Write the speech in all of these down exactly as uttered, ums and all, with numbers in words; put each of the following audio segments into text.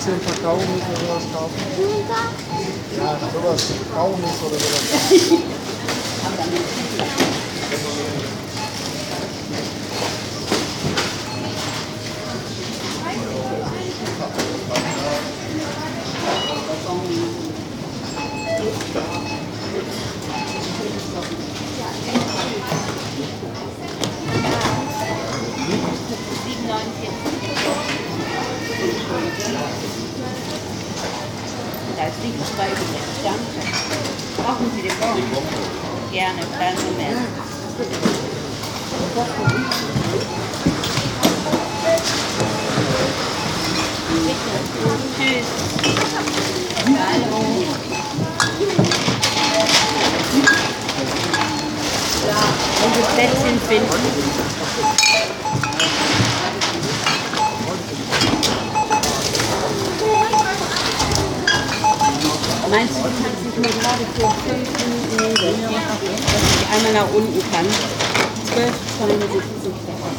Kannst du ein paar Kaugummis oder sowas kaufen? Ja, sowas, Kaugummis oder sowas. Da ist nichts bei Ihnen. Danke. Brauchen Sie den Bon? Gerne, kleinen Moment. Bitte. Tschüss. Hallo. Und das Plätzchen finden. Meinst du, du kannst nicht mehr gerade für fünf Minuten nehmen, dass ich einmal nach unten kann? Zwölf Scheine siebzig.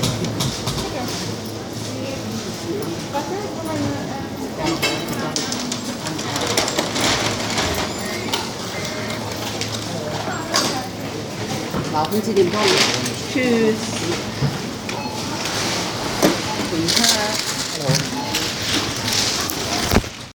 Brauchen Sie den Bon? Tschüss. Guten Tag. Hallo.